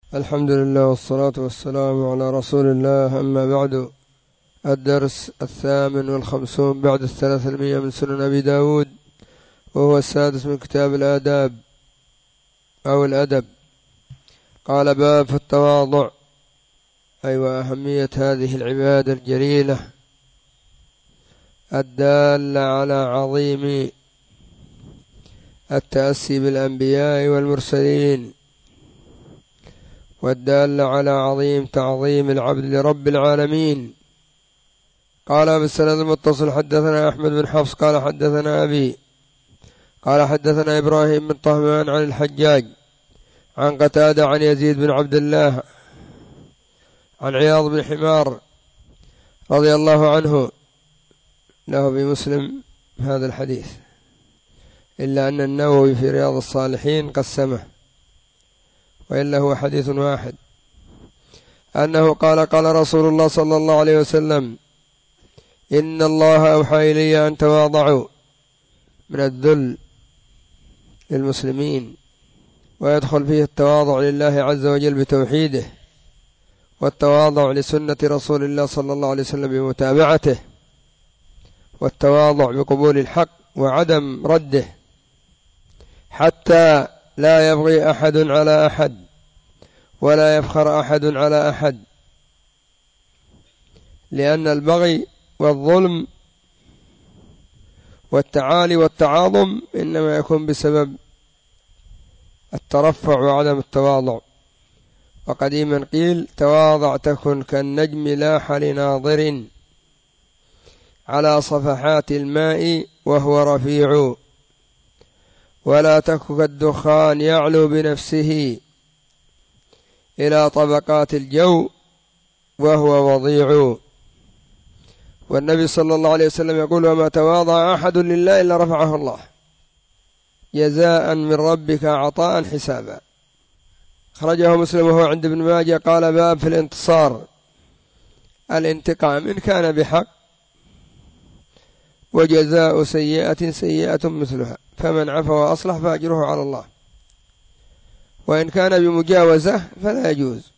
الحمد لله والصلاة والسلام على رسول الله، أما بعد. الدرس 58 بعد 300 من سنن أبي داود، وهو السادس من كتاب الآداب أو الأدب. قال: باب في التواضع، أي وأهمية هذه العبادة الجليلة الدالة على عظيم التأسي بالأنبياء والمرسلين، والدالة على عظيم تعظيم العبد لرب العالمين. قال: بالسند المتصل حدثنا أحمد بن حفص قال حدثنا أبي قال حدثنا إبراهيم بن طهمان عن الحجاج عن قتادة عن يزيد بن عبد الله عن عياض بن حمار رضي الله عنه، له بمسلم هذا الحديث، إلا أن النووي في رياض الصالحين قسمه، وإلا هو حديث واحد، أنه قال: قال رسول الله صلى الله عليه وسلم: إن الله أوحى إلي أن تواضعوا، من الذل للمسلمين، ويدخل فيه التواضع لله عز وجل بتوحيده، والتواضع لسنة رسول الله صلى الله عليه وسلم بمتابعته، والتواضع بقبول الحق وعدم رده، حتى لا يبغي أحد على أحد ولا يفخر أحد على أحد، لأن البغي والظلم والتعالي والتعاظم إنما يكون بسبب الترفع وعدم التواضع. وقديما قيل: تواضع تكن كالنجم لاح لناظر على صفحات الماء وهو رفيع، ولا تك كالدخان يعلو بنفسه إلى طبقات الجو وهو وضيع. والنبي صلى الله عليه وسلم يقول: وما تواضع أحد لله إلا رفعه الله، جزاء من ربك عطاء حسابا. خرجه مسلم وهو عند ابن ماجه. قال: باب في الانتصار، الانتقام إن كان بحق، وجزاء سيئة سيئة مثلها، فمن عفا وأصلح فأجره على الله، وإن كان بمجاوزة فلا يجوز.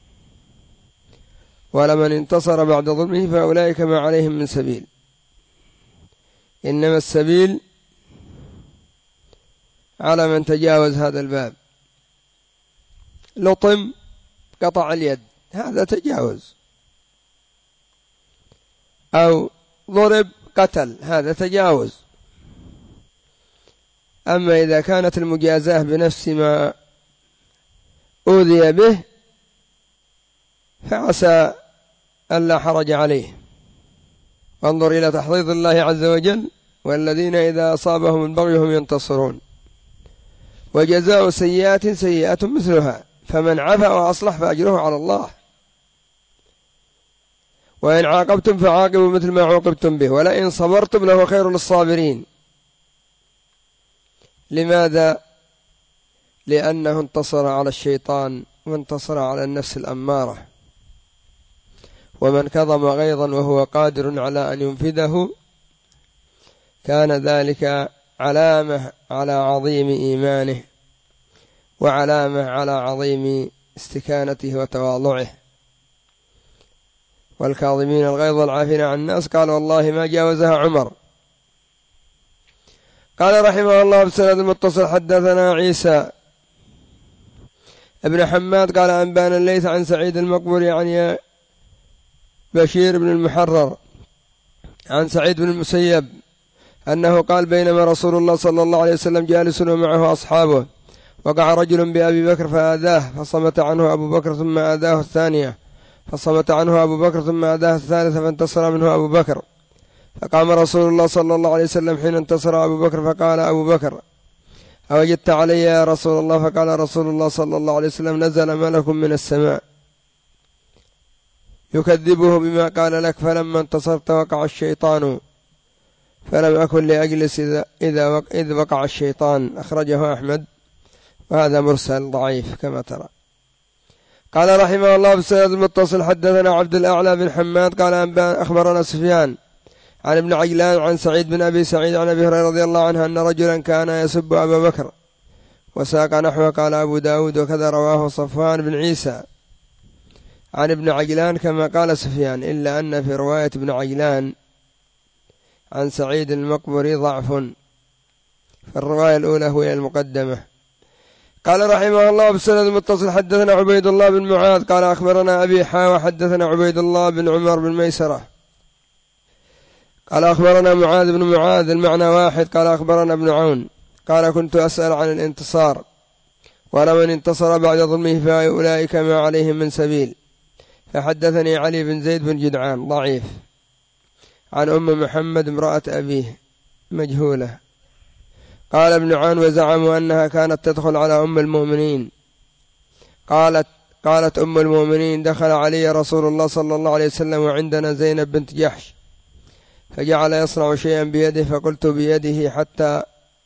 ولمن انتصر بعد ظلمه فأولئك ما عليهم من سبيل، إنما السبيل على من تجاوز هذا الباب. لطم قطع اليد، هذا تجاوز، أو ضرب قتل، هذا تجاوز. أما إذا كانت المجازاة بنفس ما أوذي به فعسى ألا حرج عليه. وانظر إلى تحضيض الله عز وجل: والذين إذا أصابهم البغي هم ينتصرون، وجزاء سيئات سيئة مثلها، فمن عفا وأصلح فأجره على الله، وإن عاقبتم فعاقبوا مثل ما عوقبتم به، ولئن صبرتم لهو خير للصابرين. لماذا؟ لأنه انتصر على الشيطان وانتصر على النفس الأمارة، ومن كظم غيظا وهو قادر على أن ينفذه كان ذلك علامة على عظيم إيمانه، وعلامة على عظيم استكانته وتواضعه. والكاظمين الغيظ والعافين عن الناس قال: والله ما جاوزها عمر. قال رحمه الله: بسند المتصل حدثنا عيسى ابن حماد قال أنبانا الليث عن سعيد المقبري عن بشير بن المحرر عن سعيد بن المسيب أنه قال: بينما رسول الله صلى الله عليه وسلم جالس ومعه أصحابه، وقع رجل بأبي بكر فآذاه، فصمت عنه أبو بكر ثم آذاه الثانية، فصمت عنه أبو بكر ثم آذاه الثالثة، فانتصر منه أبو بكر. فقام رسول الله صلى الله عليه وسلم حين انتصر أبو بكر، فقال أبو بكر: أوجدت علي يا رسول الله؟ فقال رسول الله صلى الله عليه وسلم: نزل ملك من السماء يكذبه بما قال لك، فلما انتصرت وقع الشيطان، فلم أكن لأجلس إذ وقع الشيطان. أخرجه أحمد، وهذا مرسل ضعيف كما ترى. قال رحمه الله: بسند المتصل حدثنا عبد الأعلى بن حماد قال أخبرنا سفيان عن ابن عجلان عن سعيد بن أبي سعيد عن أبي هريرة رضي الله عنه أن رجلا كان يسب أبا بكر وساق نحوه. قال أبو داود وكذا رواه صفوان بن عيسى عن ابن عجلان كما قال سفيان، إلا أن في رواية ابن عجلان عن سعيد المقبري ضعف، فالرواية الأولى هي المقدمة. قال رحمه الله بسند المتصل حدثنا عبيد الله بن معاذ قال أخبرنا أبي وحدثنا عبيد الله بن عمر بن ميسرة قال أخبرنا معاذ بن معاذ المعنى واحد. قال أخبرنا ابن عون قال كنت أسأل عن الانتصار، ولمن انتصر بعد ظلمه فأولئك ما عليهم من سبيل. فحدثني علي بن زيد بن جدعان ضعيف عن أم محمد امرأة أبيه مجهولة. قال ابن عون وزعموا أنها كانت تدخل على أم المؤمنين. قالت أم المؤمنين دخل علي رسول الله صلى الله عليه وسلم وعندنا زينب بنت جحش، فجعل يصنع شيئا بيده، فقلت بيده حتى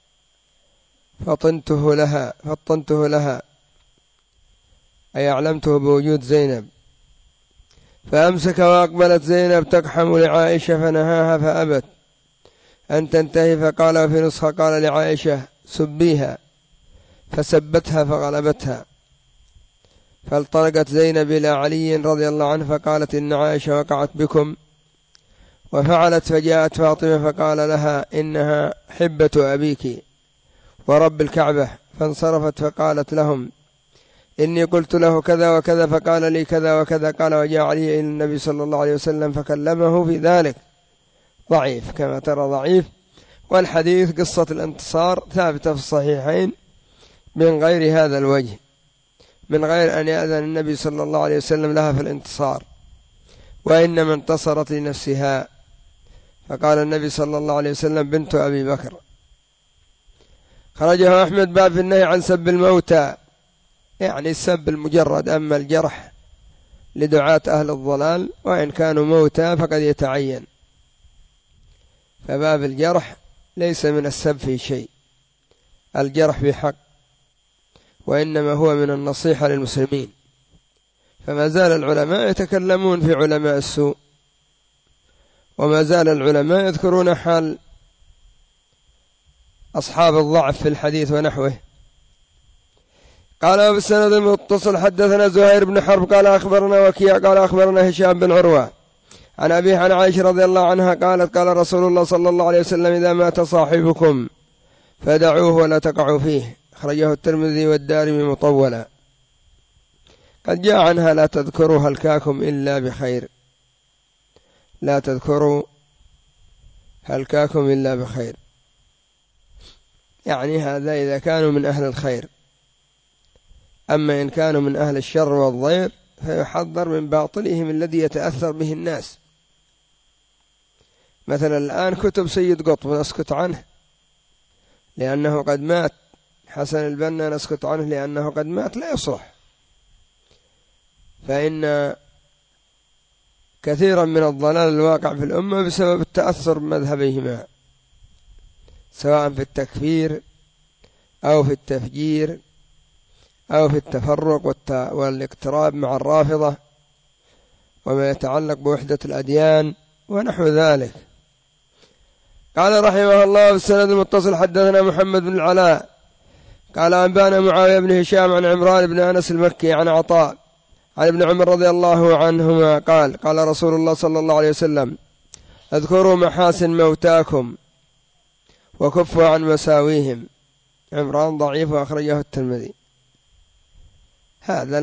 فطنته لها أي أعلمته بوجود زينب، فأمسك وأقبلت زينب تقحم لعائشة فنهاها فأبت أن تنتهي، فقال في نسخة قال لعائشة سبيها، فسبتها فغلبتها، فالطرقت زينب إلى علي رضي الله عنه فقالت إن عائشة وقعت بكم، وفعلت، فجاءت فاطمة فقال لها إنها حبة أبيك ورب الكعبة، فانصرفت فقالت لهم إني قلت له كذا وكذا فقال لي كذا وكذا. قال وجاء علي إلى النبي صلى الله عليه وسلم فكلمه في ذلك. ضعيف كما ترى ضعيف. والحديث قصة الانتصار ثابتة في الصحيحين من غير هذا الوجه، من غير أن يأذن النبي صلى الله عليه وسلم لها في الانتصار، وإنما انتصرت لنفسها، فقال النبي صلى الله عليه وسلم بنت أبي بكر. خرجه أحمد باب في النهي عن سب الموتى، يعني السب المجرد، أما الجرح لدعاة أهل الضلال وإن كانوا موتى فقد يتعين، فباب الجرح ليس من السب في شيء، الجرح بحق، وإنما هو من النصيحة للمسلمين. فما زال العلماء يتكلمون في علماء السوء، وما زال العلماء يذكرون حال أصحاب الضعف في الحديث ونحوه. قال بالسند المتصل حدثنا زهير بن حرب قال أخبرنا وكيع قال أخبرنا هشام بن عروة عن أبيه عن عائشة رضي الله عنها قالت قال رسول الله صلى الله عليه وسلم إذا مات صاحبكم فدعوه ولا تقعوا فيه. أخرجه الترمذي والدارمي مطولا. قد جاء عنها لا تذكروا هلكاكم إلا بخير، لا تذكروا هلكاكم إلا بخير، يعني هذا إذا كانوا من أهل الخير، أما إن كانوا من أهل الشر والضير فيحذر من باطلهم الذي يتأثر به الناس. مثلا الآن كتب سيد قطب نسكت عنه لأنه قد مات، حسن البنا نسكت عنه لأنه قد مات، لا يصلح، فإن كثيرا من الضلال الواقع في الأمة بسبب التأثر بمذهبهما، سواء في التكفير أو في التفجير أو في التفرق والاقتراب مع الرافضة وما يتعلق بوحدة الأديان ونحو ذلك. قال رحمه الله بالسند المتصل حدثنا محمد بن العلاء قال أنبانا معاوية بن هشام عن عمران بن أنس المكي عن عطاء عن ابن عمر رضي الله عنهما قال قال رسول الله صلى الله عليه وسلم اذكروا محاسن موتاكم وكفوا عن مساويهم. عمران ضعيف وأخرجه الترمذي. هذا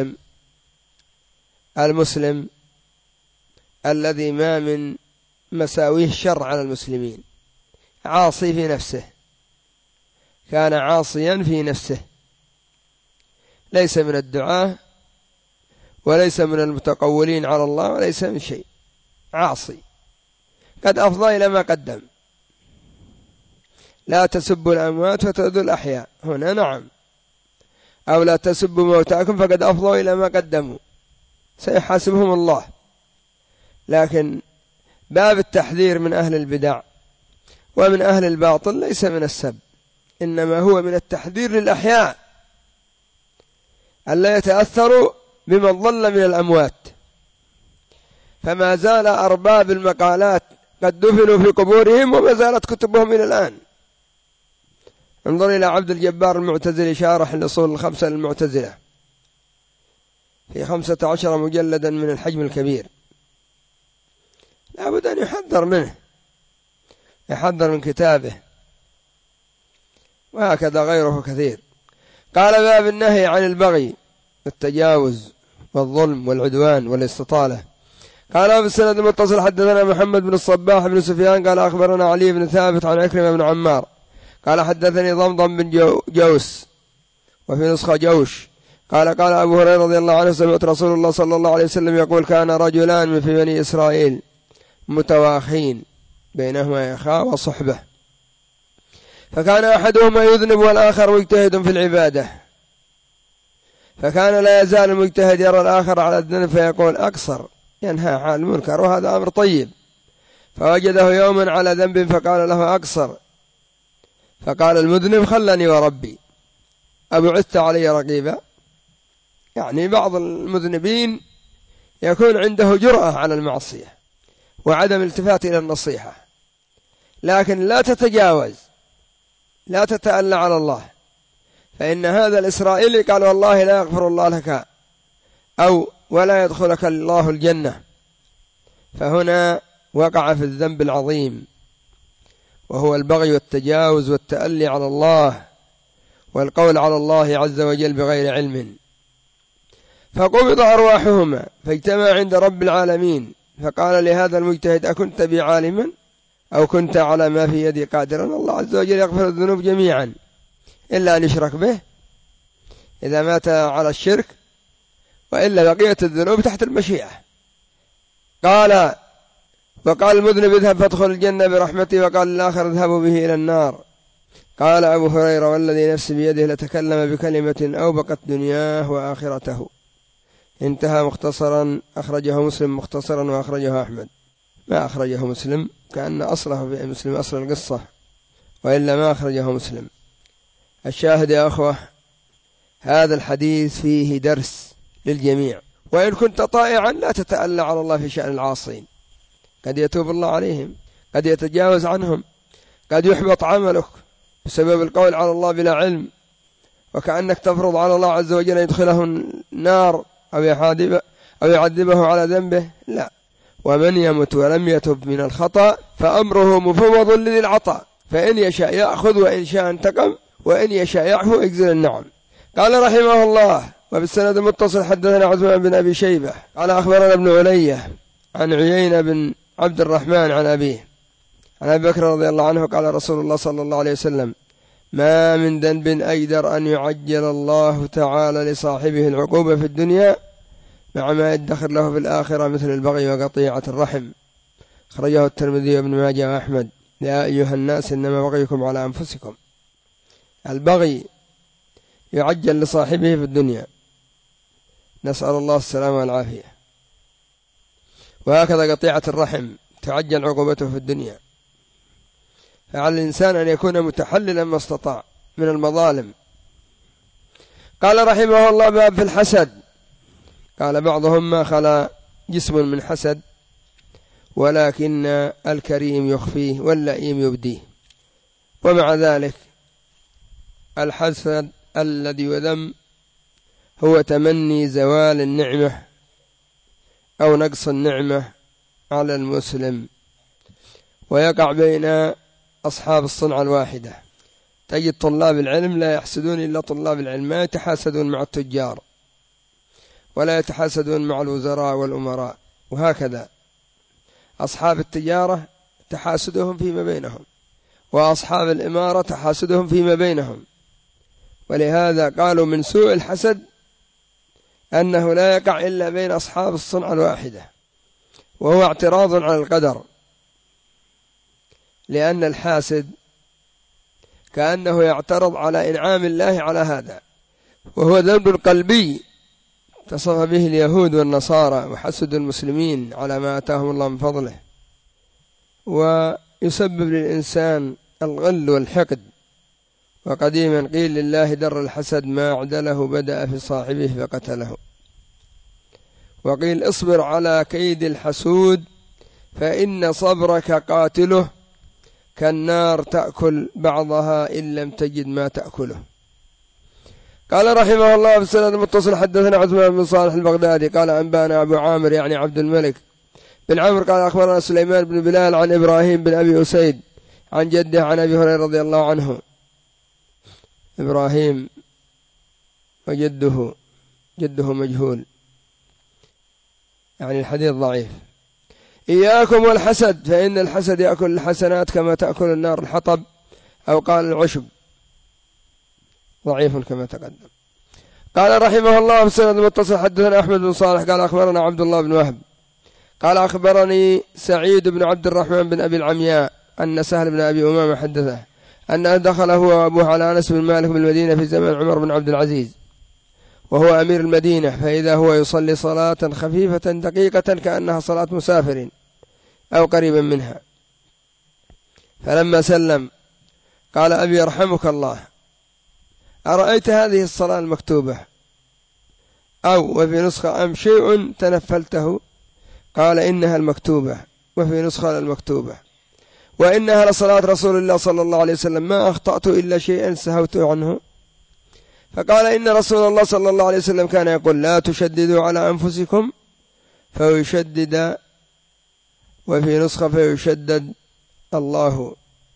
المسلم الذي ما من مساويه الشر على المسلمين، عاصي في نفسه، كان عاصيا في نفسه، ليس من الدعاة وليس من المتقولين على الله وليس من شيء، عاصي قد أفضى إلى ما قدم. لا تسبوا الأموات فتؤذوا الأحياء، هنا نعم، أو لا تسبوا موتاكم فقد أفضوا إلى ما قدموا، سيحاسبهم الله. لكن باب التحذير من أهل البدع ومن أهل الباطل ليس من السب، إنما هو من التحذير للأحياء ألا يتأثروا بمن ضل من الأموات. فما زال أرباب المقالات قد دفنوا في قبورهم وما زالت كتبهم إلى الآن. انظر إلى عبد الجبار المعتزلي شارح الأصول الخمسة للمعتزلة في 15 مجلدا من الحجم الكبير، لابد أن يحذر منه، يحذر من كتابه، وهكذا غيره كثير. قال باب النهي عن البغي والتجاوز والظلم والعدوان والاستطالة. قال بالسند المتصل حدثنا محمد بن الصباح بن سفيان قال أخبرنا علي بن ثابت عن عكرمة بن عمار قال حدثني ضمضم بن جوس وفي نسخة جوش قال قال أبو هريرة رضي الله عنه سمعت رسول الله صلى الله عليه وسلم يقول كان رجلان من في بني إسرائيل متواخين بينهما إخاء وصحبة، فكان أحدهما يذنب والآخر مجتهد في العبادة، فكان لا يزال المجتهد يرى الآخر على الذنب فيقول أقصر، ينهى عن المنكر وهذا أمر طيب، فوجده يوما على ذنب فقال له أقصر، فقال المذنب خلني وربي أبعثت علي رقيبا. يعني بعض المذنبين يكون عنده جرأة على المعصية وعدم التفات إلى النصيحة، لكن لا تتجاوز، لا تتألى على الله، فإن هذا الإسرائيلي قال والله لا يغفر الله لك أو ولا يدخلك الله الجنة، فهنا وقع في الذنب العظيم وهو البغي والتجاوز والتألي على الله والقول على الله عز وجل بغير علم. فقبض أرواحهما فاجتمع عند رب العالمين فقال لهذا المجتهد أكنت بي عالما أو كنت على ما في يدي قادرا؟ الله عز وجل يغفر الذنوب جميعا إلا أن يشرك به إذا مات على الشرك، وإلا بقية الذنوب تحت المشيئة. قال وقال المذنب اذهب فادخل الجنة برحمتي، وقال الآخر اذهبوا به إلى النار. قال أبو هريرة والذي نفسي بيده لتكلم بكلمة أوبقت دنياه وآخرته. انتهى مختصرا. أخرجه مسلم مختصرا وأخرجه أحمد. ما أخرجه مسلم كأن أصله في مسلم أصل القصة، وإلا ما أخرجه مسلم. الشاهد يا أخوة هذا الحديث فيه درس للجميع، وإن كنت طائعا لا تتألى على الله في شأن العاصين، قد يتوب الله عليهم، قد يتجاوز عنهم، قد يحبط عملك بسبب القول على الله بلا علم، وكأنك تفرض على الله عز وجل أن يدخله النار أو يعذبه على ذنبه. لا، ومن يمت ولم يتب من الخطأ فأمره مفوض لذي العطاء، فإن يشاء يأخذ وإن شاء انتقم وإن يشاء يعفو يجزل النعم. قال رحمه الله وبالسند المتصل حدثنا عثمان بن أبي شيبة قال أخبرنا ابن علية عن عيينة بن عبد الرحمن عن أبيه عن أبي بكر رضي الله عنه قال رسول الله صلى الله عليه وسلم ما من ذنب أيدر أن يعجل الله تعالى لصاحبه العقوبة في الدنيا مع ما يدخر له في الآخرة مثل البغي وقطيعة الرحم. أخرجه الترمذي وابن ماجه وأحمد. يا أيها الناس إنما بغيكم على أنفسكم. البغي يعجل لصاحبه في الدنيا، نسأل الله السلامة والعافية، وهكذا قطيعة الرحم تعجل عقوبته في الدنيا. فعلى الإنسان أن يكون متحللا ما استطاع من المظالم. قال رحمه الله باب في الحسد. قال بعضهم ما خلا جسم من حسد ولكن الكريم يخفيه واللئيم يبديه. ومع ذلك الحسد الذي يذم هو تمني زوال النعمة أو نقص النعمة على المسلم، ويقع بين أصحاب الصنعة الواحدة. تجد طلاب العلم لا يحسدون إلا طلاب العلم، ما يتحاسدون مع التجار ولا يتحاسدون مع الوزراء والأمراء، وهكذا أصحاب التجارة تحاسدهم فيما بينهم، وأصحاب الإمارة تحاسدهم فيما بينهم. ولهذا قالوا من سوء الحسد أنه لا يقع إلا بين أصحاب الصنعة الواحدة، وهو اعتراض على القدر، لأن الحاسد كأنه يعترض على إنعام الله على هذا، وهو ذنب قلبي اتصف به اليهود والنصارى وحسد المسلمين على ما آتاهم الله من فضله، ويسبب للإنسان الغل والحقد. وقديما قيل لله در الحسد ما عدله بدأ في صاحبه فقتله. وقيل اصبر على كيد الحسود فإن صبرك قاتله، كالنار تأكل بعضها إن لم تجد ما تأكله. قال رحمه الله في السند المتصل حدثنا عثمان بن صالح البغدادي قال أنبانا أبو عامر يعني عبد الملك بن عمرو قال أخبرنا سليمان بن بلال عن إبراهيم بن أبي أسيد عن جده عن أبي هريرة رضي الله عنه. إبراهيم وجده مجهول، يعني الحديث ضعيف. إياكم والحسد فإن الحسد يأكل الحسنات كما تأكل النار الحطب، أو قال العشب، ضعيف كما تقدم. قال رحمه الله في السند المتصل حدثنا أحمد بن صالح قال أخبرنا عبد الله بن وهب قال أخبرني سعيد بن عبد الرحمن بن أبي العمياء أن سهل بن أبي أمامة حدثه أنه دخل هو وأبوه على أنس بن مالك بالمدينة في زمن عمر بن عبد العزيز وهو أمير المدينة، فإذا هو يصلي صلاة خفيفة دقيقة كأنها صلاة مسافر أو قريبا منها، فلما سلم قال أبي يرحمك الله أرأيت هذه الصلاة المكتوبة؟ أو وفي نسخة أم شيء تنفلته؟ قال إنها المكتوبة، وفي نسخة المكتوبة، وإنها لصلاة رسول الله صلى الله عليه وسلم ما أخطأت إلا شيئا سهوت عنه. فقال إن رسول الله صلى الله عليه وسلم كان يقول لا تشددوا على أنفسكم فيشدد، وفي نسخة فيشدد الله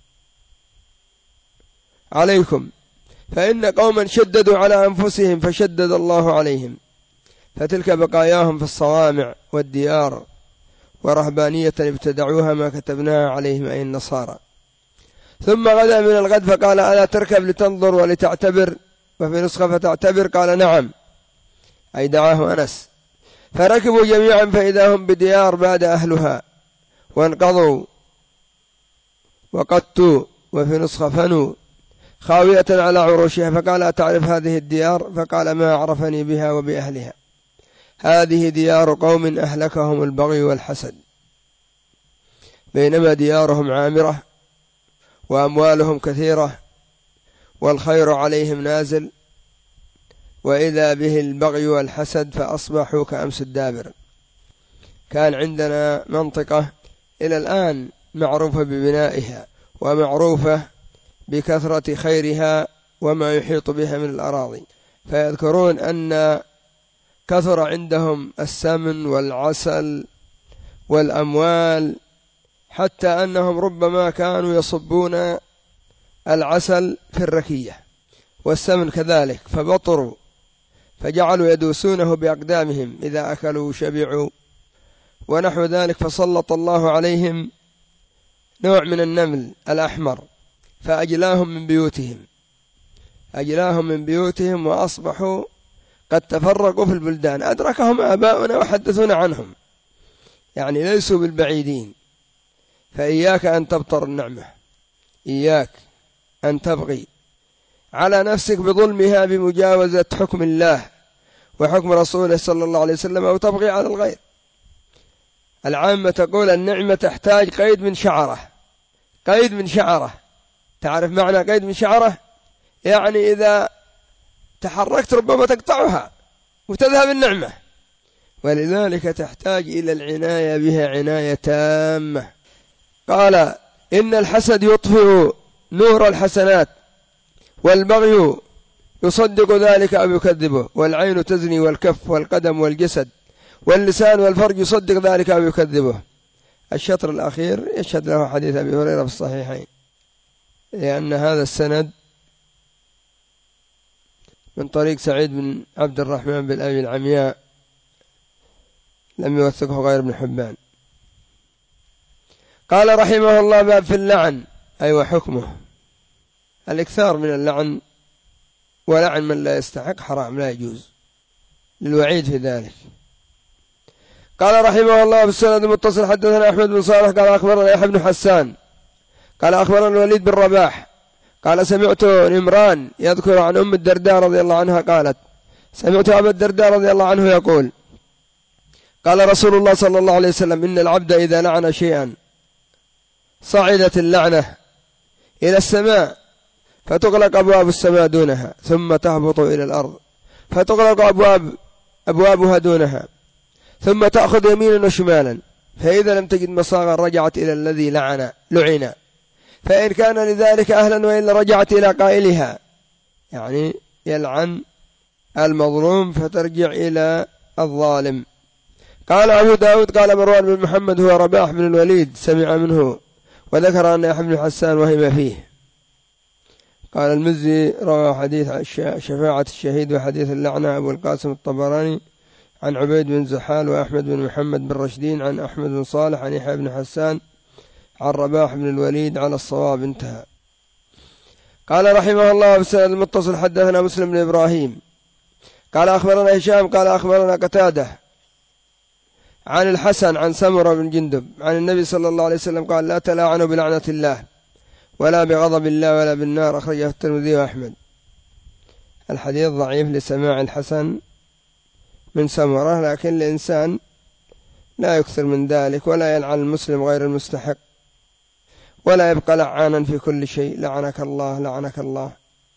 عليكم، فإن قوما شددوا على أنفسهم فشدد الله عليهم، فتلك بقاياهم في الصوامع والديار ورهبانية ابتدعوها ما كتبناها عليهم أي النصارى. ثم غدا من الغد فقال ألا تركب لتنظر ولتعتبر؟ وفي نسخة فتعتبر، قال نعم، أي دعاه أنس. فركبوا جميعا فإذا هم بديار باد أهلها وانقضوا وقدتوا، وفي نسخة فنوا خاوية على عروشها، فقال أتعرف هذه الديار؟ فقال ما عرفني بها وبأهلها، هذه ديار قوم أهلكهم البغي والحسد، بينما ديارهم عامرة وأموالهم كثيرة والخير عليهم نازل، وإذا به البغي والحسد فأصبحوا كأمس الدابر. كان عندنا منطقة إلى الآن معروفة ببنائها ومعروفة بكثرة خيرها وما يحيط بها من الأراضي، فيذكرون أن كثر عندهم السمن والعسل والأموال، حتى أنهم ربما كانوا يصبون العسل في الركية والسمن كذلك، فبطروا فجعلوا يدوسونه بأقدامهم إذا أكلوا شبعوا ونحو ذلك، فسلط الله عليهم نوع من النمل الأحمر فأجلاهم من بيوتهم وأصبحوا قد تفرقوا في البلدان، أدركهم آباؤنا وحدثونا عنهم، يعني ليسوا بالبعيدين. فإياك أن تبطر النعمة، إياك أن تبغي على نفسك بظلمها بمجاوزة حكم الله وحكم رسوله صلى الله عليه وسلم، أو تبغي على الغير. العامة تقول النعمة تحتاج قيد من شعرة. تعرف معنى قيد من شعرة؟ يعني إذا تحركت ربما تقطعها وتذهب النعمة، ولذلك تحتاج إلى العناية بها عناية تامة. قال إن الحسد يطفئ نور الحسنات، والبغي يصدق ذلك أو يكذبه، والعين تزني والكف والقدم والجسد واللسان والفرج يصدق ذلك أو يكذبه. الشطر الأخير يشهد له حديث أبي هريرة في الصحيحين، لأن هذا السند من طريق سعيد بن عبد الرحمن بن أبي العمياء لم يوثقه غير ابن حبان. قال رحمه الله باب في اللعن، أي وحكمه. الإكثار من اللعن ولعن من لا يستحق حرام لا يجوز، للوعيد في ذلك. قال رحمه الله في السند المتصل حدثنا أحمد بن صالح قال أخبرنا يحيى بن حسان قال أخبرنا الوليد بن رباح قال سمعت عمران يذكر عن أم الدرداء رضي الله عنها قالت سمعت أبا الدرداء رضي الله عنه يقول قال رسول الله صلى الله عليه وسلم إن العبد إذا لعن شيئا صعدت اللعنة إلى السماء فتغلق أبواب السماء دونها، ثم تهبط إلى الأرض فتغلق أبوابها دونها، ثم تأخذ يمينا وشمالا، فإذا لم تجد مصاغا رجعت إلى الذي لعن فإن كان لذلك أهلا وإلا رجعت إلى قائلها، يعني يلعن المظلوم فترجع إلى الظالم. قال أبو داود قال مروان بن محمد هو رباح بن الوليد سمع منه، وذكر أن يحيى بن حسان وهم فيه. قال المزي روى حديث شفاعة الشهيد وحديث اللعنة أبو القاسم الطبراني عن عبيد بن زحال وأحمد بن محمد بن رشدين عن أحمد بن صالح عن يحيى بن حسان عن رباح بن الوليد على الصواب. انتهى. قال رحمه الله بالسند المتصل حدثنا مسلم بن إبراهيم قال أخبرنا هشام قال أخبرنا قتادة عن الحسن عن سمرة بن جندب عن النبي صلى الله عليه وسلم قال لا تلاعنوا بلعنة الله ولا بغضب الله ولا بالنار. أخرجه الترمذي وأحمد. الحديث ضعيف لسماع الحسن من سمرة، لكن الإنسان لا يكثر من ذلك ولا يلعن المسلم غير المستحق ولا يبقى لعانا في كل شيء، لعنك الله لعنك الله.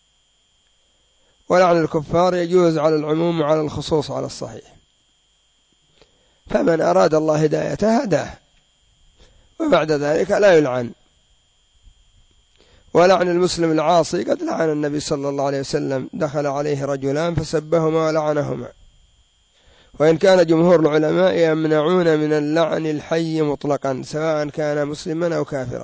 ولعن الكفار يجوز على العموم وعلى الخصوص على الصحيح، فمن أراد الله هدايته هداه، وبعد ذلك لا يلعن. ولعن المسلم العاصي قد لعن النبي صلى الله عليه وسلم، دخل عليه رجلان فسبهما ولعنهما. وإن كان جمهور العلماء يمنعون من اللعن الحي مطلقا سواء كان مسلما أو كافرا،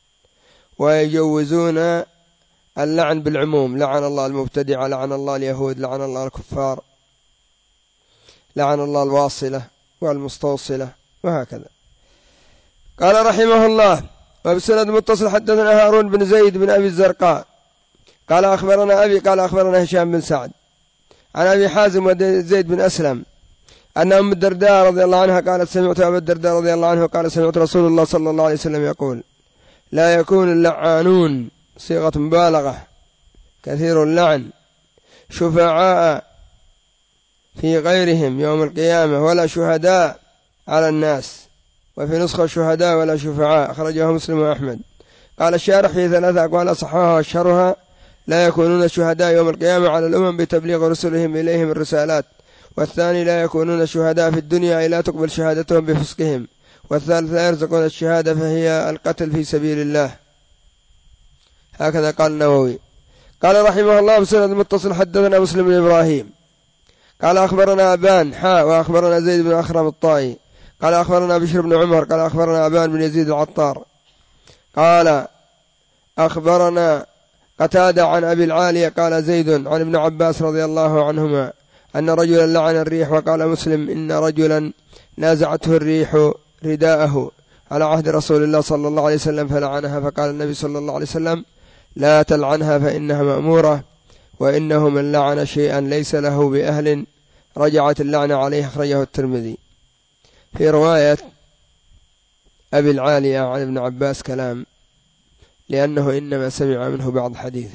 ويجوزون اللعن بالعموم، لعن الله المبتدع، لعن الله اليهود، لعن الله الكفار، لعن الله الواصلة والمستوصلة، وهكذا. قال رحمه الله وبسند متصل حدثنا هارون بن زيد بن أبي الزرقاء قال أخبرنا أبي قال أخبرنا هشام بن سعد عن أبي حازم وزيد بن أسلم أن أم الدرداء رضي الله عنها قالت سمعت أبا الدرداء رضي الله عنه قال سمعت رسول الله صلى الله عليه وسلم يقول لا يكون اللعانون صيغة مبالغة كثير اللعن شفعاء في غيرهم يوم القيامة ولا شهداء على الناس، وفي نسخة شهداء ولا شفعاء. أخرجه مسلم وأحمد. قال الشارح في 3 أقوال أصحها وأشهرها لا يكونون شهداء يوم القيامة على الأمم بتبليغ رسلهم إليهم الرسالات، والثاني لا يكونون شهداء في الدنيا أي لا تقبل شهادتهم بفسقهم، والثالث لا يرزقون الشهادة فهي القتل في سبيل الله. هكذا قال النووي. قال رحمه الله بسند متصل حدثنا مسلم بن إبراهيم قال أخبرنا أبان وأخبرنا زيد بن أخرم الطائي قال أخبرنا بشر بن عمر قال أخبرنا أبان بن يزيد العطار قال أخبرنا قتادة عن أبي العالية قال زيد عن ابن عباس رضي الله عنهما أن رجلا لعن الريح. وقال مسلم إن رجلا نازعته الريح رداءه على عهد رسول الله صلى الله عليه وسلم فلعنها، فقال النبي صلى الله عليه وسلم لا تلعنها فإنها مأمورة، وإنه من لعن شيئا ليس له بأهل رجعت اللعنة عليه. أخرجه الترمذي. في رواية أبي العالية عن ابن عباس كلام، لأنه إنما سمع منه بعض حديث.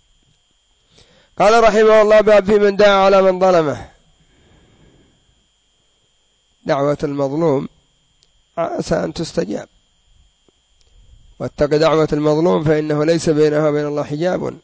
قال رحمه الله باب في من دعا على من ظلمه. دعوة المظلوم عسى أن تستجاب، واتق دعوة المظلوم فإنه ليس بينها وبين الله حجاب،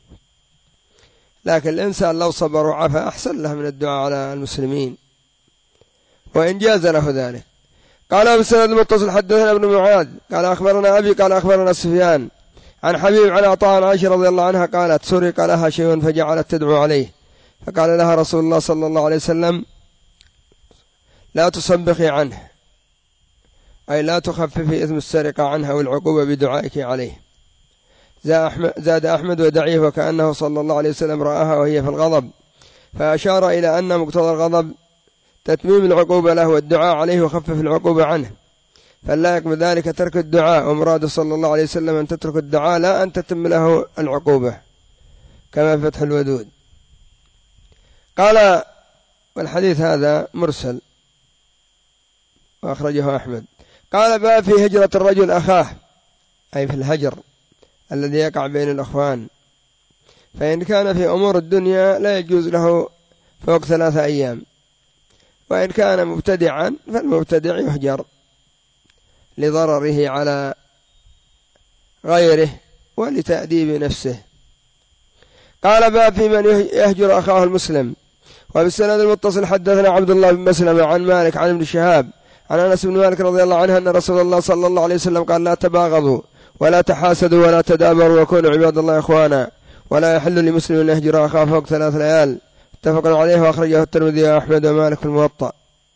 لكن الإنسان لو صبر وعفى أحسن له من الدعاء على المسلمين وإن جاز له ذلك. قال بسند المتصل حدثنا ابن معاذ قال أخبرنا أبي قال أخبرنا سفيان عن حبيب عن عطاء عن عائشة رضي الله عنها قالت سرق لها شيء فجعلت تدعو عليه، فقال لها رسول الله صلى الله عليه وسلم لا تصبخي عنه، أي لا تخففي إثم السرقة عنها والعقوبة بدعائك عليه. زاد أحمد ودعيه وكأنه صلى الله عليه وسلم رآها وهي في الغضب، فأشار إلى أن مقتضى الغضب تتميم العقوبة له والدعاء عليه وخفف العقوبة عنه، فاللائق بذلك ترك الدعاء، ومراد صلى الله عليه وسلم أن تترك الدعاء لا أن تتم له العقوبة كما في فتح الودود. قال والحديث هذا مرسل وأخرجه أحمد. قال باب في هجرة الرجل أخاه، أي في الهجر الذي يقع بين الأخوان، فإن كان في أمور الدنيا لا يجوز له فوق 3 أيام، وإن كان مبتدعا فالمبتدع يهجر لضرره على غيره ولتأديب نفسه. قال باب في من يهجر أخاه المسلم. وبالسند المتصل حدثنا عبد الله بن مسلمة عن مالك عن ابن شهاب عن أنس بن مالك رضي الله عنه أن رسول الله صلى الله عليه وسلم قال لا تباغضوا ولا تحاسدوا ولا تدابروا وكونوا عباد الله إخوانا. ولا يحل لمسلم أن يهجر أخاه فوق 3 ليال. اتفق عليه وأخرجه الترمذي وأحمد ومالك في الموطأ.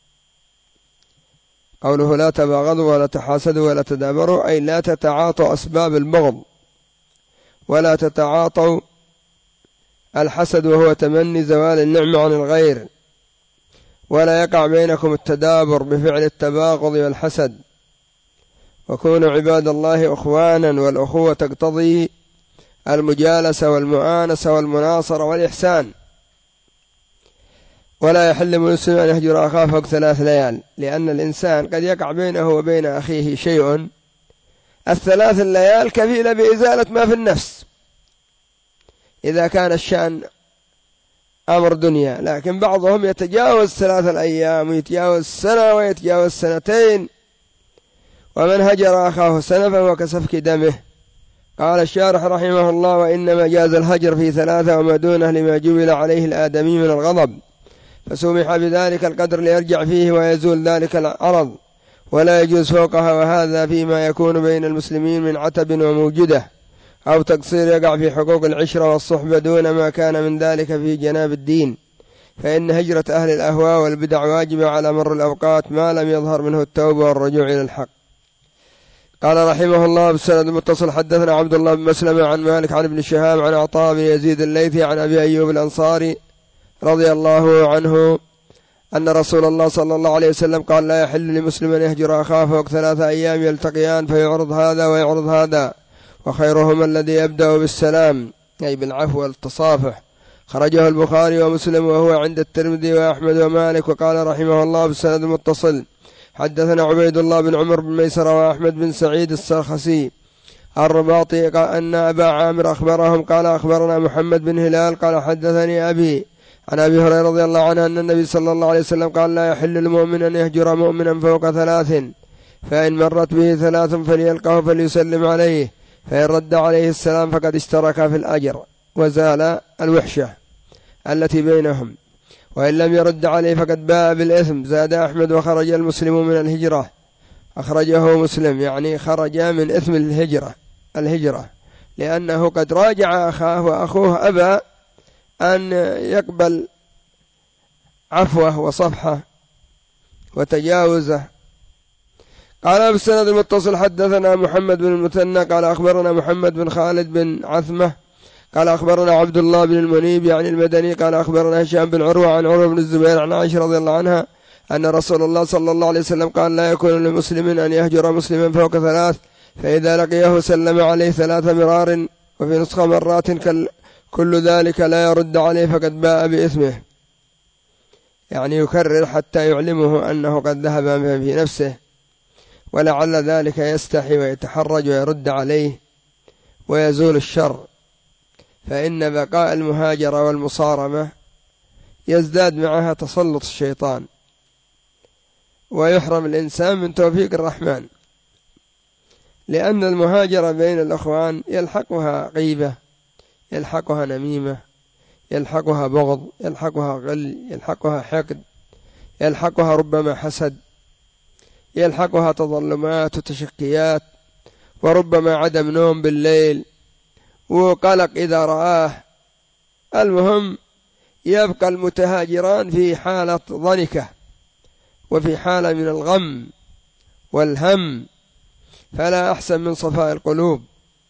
قوله لا تباغضوا ولا تحاسدوا ولا تدابروا أي لا تتعاطوا أسباب البغض، ولا تتعاطوا الحسد وهو تمني زوال النعمة عن الغير، ولا يقع بينكم التدابر بفعل التباغض والحسد. وكونوا عباد الله إخوانا، والأخوة تقتضي المجالسة والمؤانسة والمناصرة والإحسان. ولا يحل لمسلم أن يهجر أخاه فوق 3 ليال، لأن الإنسان قد يقع بينه وبين أخيه شيء، 3 ليال كفيلة بإزالة ما في النفس إذا كان الشأن أمر دنيا. لكن بعضهم يتجاوز 3 أيام ويتجاوز سنة ويتجاوز 2 ومن هجر أخاه سنة فهو كسفك دمه. قال الشارح رحمه الله: وإنما جاز الهجر في 3 وما دونه لما جبل عليه الآدمي من الغضب، فسمح بذلك القدر ليرجع فيه ويزول ذلك العرض، ولا يجوز فوقها. وهذا فيما يكون بين المسلمين من عتب وموجده أو تقصير يقع في حقوق العشرة والصحبة دون ما كان من ذلك في جناب الدين، فإن هجرة أهل الأهواء والبدع واجبة على مر الأوقات ما لم يظهر منه التوبة والرجوع إلى الحق. قال رحمه الله بالسند المتصل: حدثنا عبد الله بن مسلمة عن مالك عن ابن شهاب عن عطاء بن يزيد الليثي عن أبي أيوب الأنصاري رضي الله عنه أن رسول الله صلى الله عليه وسلم قال: لا يحل لمسلم أن يهجر أخاه فوق 3 أيام يلتقيان فيعرض هذا ويعرض هذا، وخيرهما الذي يبدأ بالسلام أي بالعفو والتصافح. خرجه البخاري ومسلم وهو عند الترمذي وأحمد ومالك. وقال رحمه الله بالسند المتصل: حدثنا عبيد الله بن عمر بن ميسرة وأحمد بن سعيد السرخسي الرباطي أن أبا عامر أخبرهم قال: أخبرنا محمد بن هلال قال: حدثني أبي عن أبي هريرة رضي الله عنه أن النبي صلى الله عليه وسلم قال: لا يحل المؤمن أن يهجر مؤمنا فوق 3، فإن مرت به 3 فليلقه فليسلم عليه، فإن رد عليه السلام فقد اشترك في الأجر وزال الوحشة التي بينهم، وإن لم يرد عليه فقد باء بالإثم. زاد أحمد: وخرج المسلم من الهجرة. أخرجه مسلم يعني خرج من إثم الهجرة لأنه قد راجع أخاه وأخوه أبى أن يقبل عفوه وصفحه وتجاوزه. قال بالسند المتصل: حدثنا محمد بن المثنى قال: أخبرنا محمد بن خالد بن عثمة قال: أخبرنا عبد الله بن المنيب يعني المدني قال: أخبرنا هشام بن عروة عن عروة بن الزبير عن عائشة رضي الله عنها أن رسول الله صلى الله عليه وسلم قال: لا يكون لمسلم أن يهجر مسلما فوق 3، فإذا لقيه سلم عليه 3 مرار، وفي نسخة مرات كل ذلك لا يرد عليه فقد باء بإثمه، يعني يكرر حتى يعلمه أنه قد ذهب في نفسه، ولعل ذلك يستحي ويتحرج ويرد عليه ويزول الشر. فإن بقاء المهاجرة والمصارمة يزداد معها تسلط الشيطان، ويحرم الإنسان من توفيق الرحمن، لأن المهاجرة بين الأخوان يلحقها غيبة، يلحقها نميمة، يلحقها بغض، يلحقها غل، يلحقها حقد، يلحقها ربما حسد، يلحقها تظلمات وتشكيات، وربما عدم نوم بالليل وقلق إذا رآه. المهم يبقى المتهاجران في حالة ضنكة وفي حالة من الغم والهم، فلا أحسن من صفاء القلوب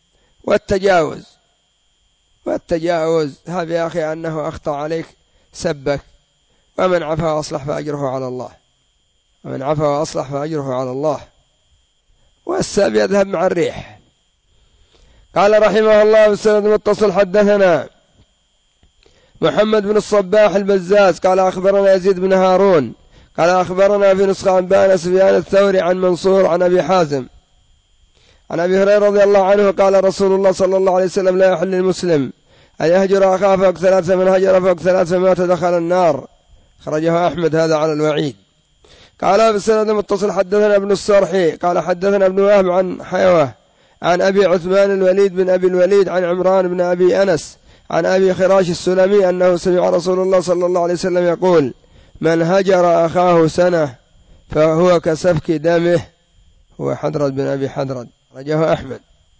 والتجاوز. هذا يا أخي أنه أخطأ عليك سبك، ومن عفا وأصلح فأجره على الله، ومن عفا وأصلح فأجره على الله، والساب يذهب مع الريح. قال رحمه الله بالسند المتصل: حدثنا محمد بن الصباح البزاز قال: أخبرنا يزيد بن هارون قال: أخبرنا في نسخة أنبانا سفيان الثوري عن منصور عن أبي حازم عن أبي هريرة رضي الله عنه قال: رسول الله صلى الله عليه وسلم: لا يحل للمسلم أن يهجر أخاه فوق 3، من هجر فوق 3 فمات دخل النار. خرجه أحمد هذا على الوعيد. قال بالسند المتصل: حدثنا ابن الصرحي قال: حدثنا ابن وهب عن حيوة عن أبي عثمان الوليد بن أبي الوليد عن عمران بن أبي أنس عن أبي خراش السلمي أنه سمع رسول الله صلى الله عليه وسلم يقول: من هجر أخاه سنة فهو كسفك دمه. هو حدرد بن أبي حدرد، رجاه أحمد.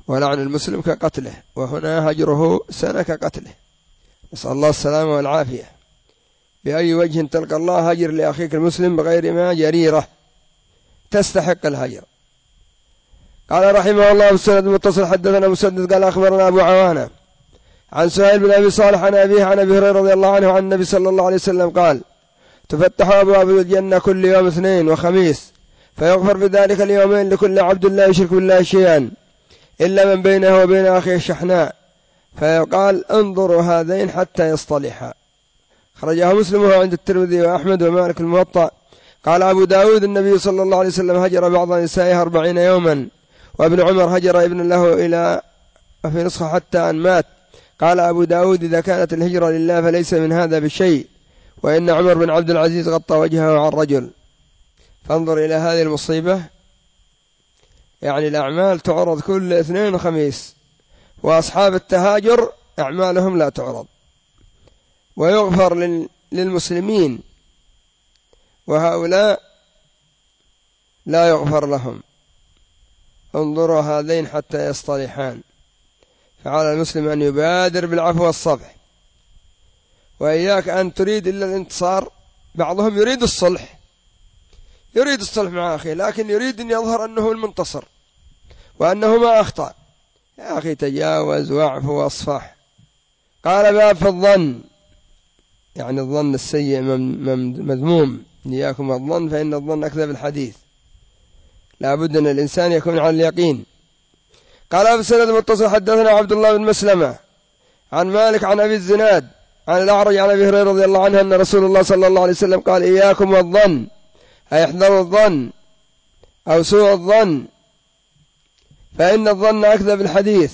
ولعن المسلم كقتله، وهنا هجره سنة كقتله، نسأل الله السلامة والعافية. بأي وجه تلقى الله هجر لأخيك المسلم بغير ما جريرة تستحق الهجر. قال رحمه الله بالسند المتصل حدثنا مسدد قال أخبرنا أبو عوانة عن سهيل بن أبي صالح عن أبيه عن أبي هريرة رضي الله عنه عن النبي صلى الله عليه وسلم قال: تفتح أبواب الجنة كل يوم اثنين وخميس، فيغفر في ذلك اليومين لكل عبد لا يشرك بالله شيئا إلا من بينه وبين أخيه شحناء، فيقال: انظروا هذين حتى يصطلحا. خرجه مسلم وهو عند الترمذي وأحمد ومالك الموطأ. قال أبو داود: النبي صلى الله عليه وسلم هجر بعض نسائه 40 يوما، وابن عمر هجر ابن له إلى في نسخة حتى أن مات. قال أبو داود: إذا كانت الهجرة لله فليس من هذا بشيء، وإن عمر بن عبد العزيز غطى وجهه عن رجل. فانظر إلى هذه المصيبة، يعني الأعمال تعرض كل اثنين وخميس، وأصحاب التهاجر أعمالهم لا تعرض، ويغفر للمسلمين، وهؤلاء لا يغفر لهم. انظروا هذين حتى يصطلحان. فعلى المسلم أن يبادر بالعفو والصفح، وإياك أن تريد إلا الانتصار. بعضهم يريد الصلح مع أخيه، لكن يريد أن يظهر أنه المنتصر وأنه ما أخطأ. يا أخي تجاوز واعف واصفح. قال: باب في الظن، يعني الظن السيء مذموم. إياكم الظن فإن الظن أكذب الحديث. لا بد أن الإنسان يكون على اليقين. قال في السند المتصل حدثنا عبد الله بن مسلمة عن مالك عن أبي الزناد عن الأعرج عن أبي هريرة رضي الله عنه أن رسول الله صلى الله عليه وسلم قال: إياكم والظن، أي احذروا الظن أو سوء الظن، فإن الظن أكذب الحديث،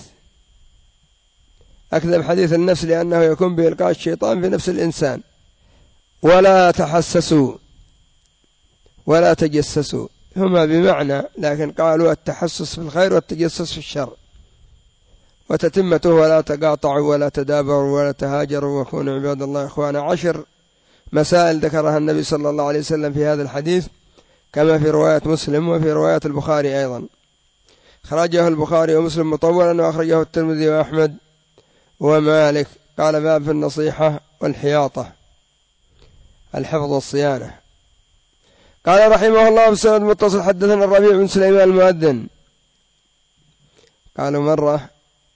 أكذب حديث النفس، لأنه يكون بإلقاء الشيطان في نفس الإنسان. ولا تحسسوا ولا تجسسوا، هما بمعنى، لكن قالوا التحسس في الخير والتجسس في الشر. وتتمته: ولا تقاطعوا ولا تدابروا ولا تهاجروا وكونوا عباد الله إخوانا. 10 مسائل ذكرها النبي صلى الله عليه وسلم في هذا الحديث، كما في رواية مسلم وفي رواية البخاري أيضا. خرجه البخاري ومسلم مطولا، وأخرجه الترمذي وأحمد ومالك. قال: باب في النصيحة والحياطة، الحفظ والصيانة. قال رحمه الله بالسند المتصل حدثنا الربيع بن سليمان المؤذن. قالوا مرة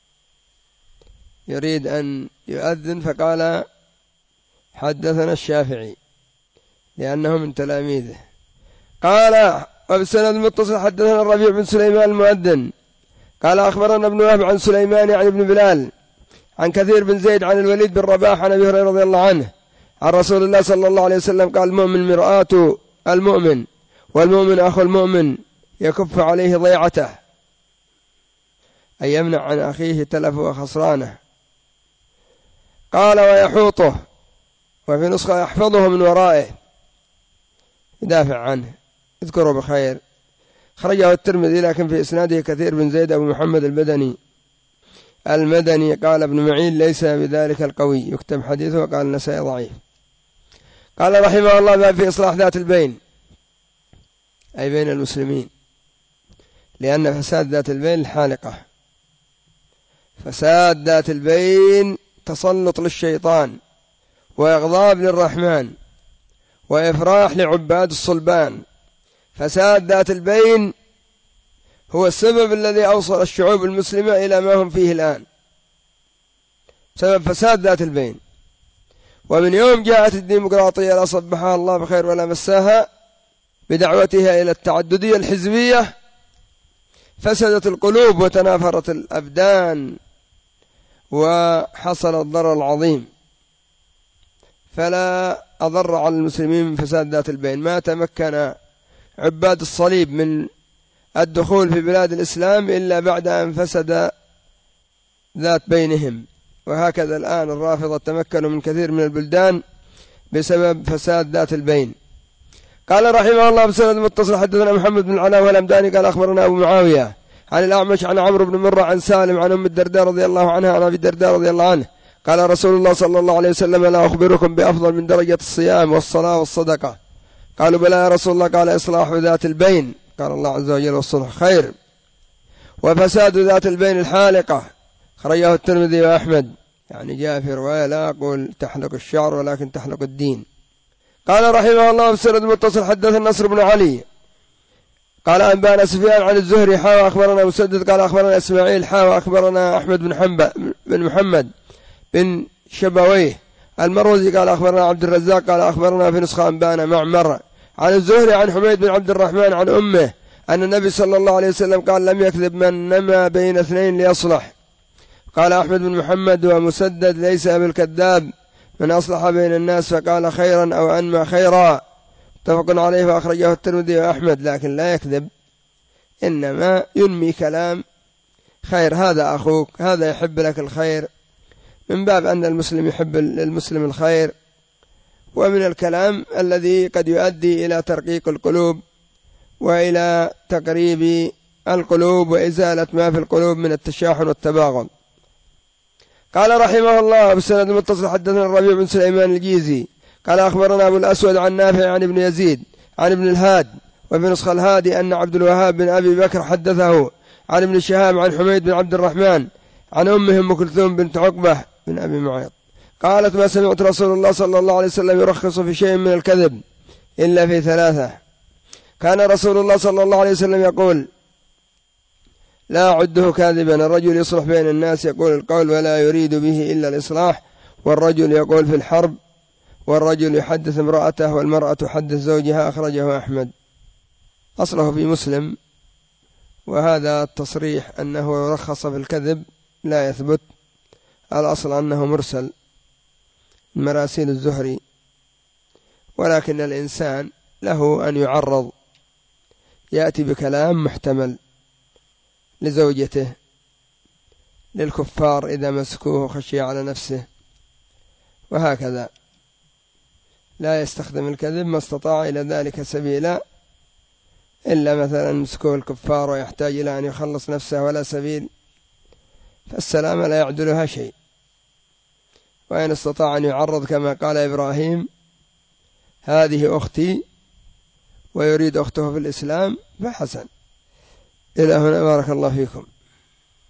يريد أن يؤذن فقال: حدثنا الشافعي، لأنه من تلاميذه. قال: وبالسند المتصل حدثنا الربيع بن سليمان المؤذن قال: أخبرنا ابن وهب عن سليمان يعني ابن بلال عن كثير بن زيد عن الوليد بن رباح عن أبي هريرة رضي الله عنه عن رسول الله صلى الله عليه وسلم قال: المؤمن مرآة المؤمن، والمؤمن أخو المؤمن، يكف عليه ضيعته، أي يمنع عن أخيه تلفه وخسرانه. قال: ويحوطه، وفي نسخة يحفظه من ورائه، يدافع عنه، اذكره بخير. خرجه الترمذي، لكن في إسناده كثير بن زيد أبو محمد المدني. قال ابن معين: ليس بذلك القوي، يكتب حديثه. وقال النسائي: ضعيف. قال رحمه الله: باب في إصلاح ذات البين، أي بين المسلمين، لأن فساد ذات البين الحالقة. فساد ذات البين تسلط للشيطان، وإغضاب للرحمن، وإفراح لعباد الصلبان. فساد ذات البين هو السبب الذي أوصل الشعوب المسلمة إلى ما هم فيه الآن، سبب فساد ذات البين. ومن يوم جاءت الديمقراطية لا صبحها الله بخير ولا مساها بدعوتها إلى التعددية الحزبية، فسدت القلوب وتنافرت الأبدان، وحصل الضرر العظيم. فلا أضر على المسلمين من فساد ذات البين. ما تمكن عباد الصليب من الدخول في بلاد الإسلام إلا بعد أن فسد ذات بينهم. وهكذا الآن الرافضة تمكنوا من كثير من البلدان بسبب فساد ذات البين. قال رحمه الله بسند متصل حدثنا محمد بن العلاء والهمداني قال: أخبرنا أبو معاوية عن الأعمش عن عمرو بن مرة عن سالم عن أم الدرداء رضي الله عنها عن أبي الدرداء رضي الله عنه قال: رسول الله صلى الله عليه وسلم: لا أخبركم بأفضل من درجة الصيام والصلاة والصدقة؟ قالوا: بلى يا رسول الله. قال: إصلاح ذات البين. قال الله عز وجل: والصلح خير. وفساد ذات البين الحالقة خرجه الترمذي وأحمد. يعني جاء في رواية لا أقول تحلق الشعر ولكن تحلق الدين. قال رحمه الله في السند المتصل حدثنا نصر بن علي قال أنبأنا سفيان عن الزهري حا أخبرنا مسدد قال أخبرنا إسماعيل حا أخبرنا أحمد بن محمد بن شبويه المروزي قال أخبرنا عبد الرزاق قال أخبرنا في نسخة أنبأنا معمر عن الزهري عن حميد بن عبد الرحمن عن أمه أن النبي صلى الله عليه وسلم قال لم يكذب من نما بين اثنين ليصلح. قال أحمد بن محمد ومسدد ليس بالكذاب من أصلح بين الناس فقال خيرا أو أنمى خيرا متفق عليه وأخرجه الترمذي وأحمد. لكن لا يكذب إنما ينمي كلام خير، هذا أخوك هذا يحب لك الخير، من باب أن المسلم يحب المسلم الخير، ومن الكلام الذي قد يؤدي إلى ترقيق القلوب وإلى تقريب القلوب وإزالة ما في القلوب من التشاحن والتباغض. قال رحمه الله بالسند المتصل حدثنا الربيع بن سليمان الجيزي قال أخبرنا أبو الأسود عن نافع عن ابن يزيد عن ابن الهاد وفي نسخة الهادي أن عبد الوهاب بن أبي بكر حدثه عن ابن شهاب عن حميد بن عبد الرحمن عن أمه أم كلثوم بنت عقبة بن أبي معيط قالت ما سمعت رسول الله صلى الله عليه وسلم يرخص في شيء من الكذب إلا في ثلاثة. كان رسول الله صلى الله عليه وسلم يقول لا أعده كاذبا: الرجل يصلح بين الناس يقول القول ولا يريد به إلا الإصلاح، والرجل يقول في الحرب، والرجل يحدث امرأته، والمرأة تحدث زوجها. أخرجه أحمد. أصله في مسلم، وهذا التصريح أنه رخص في الكذب لا يثبت، الأصل أنه مرسل مراسيل الزهري، ولكن الإنسان له أن يعرض، يأتي بكلام محتمل لزوجته، للكفار إذا مسكوه خشي على نفسه، وهكذا لا يستخدم الكذب ما استطاع إلى ذلك سبيلا، إلا مثلا مسكوه الكفار ويحتاج إلى أن يخلص نفسه ولا سبيل، فالسلام لا يعدلها شيء. وإن استطاع أن يعرض كما قال إبراهيم هذه أختي ويريد أخته في الإسلام فحسن. إلى هنا بارك الله فيكم.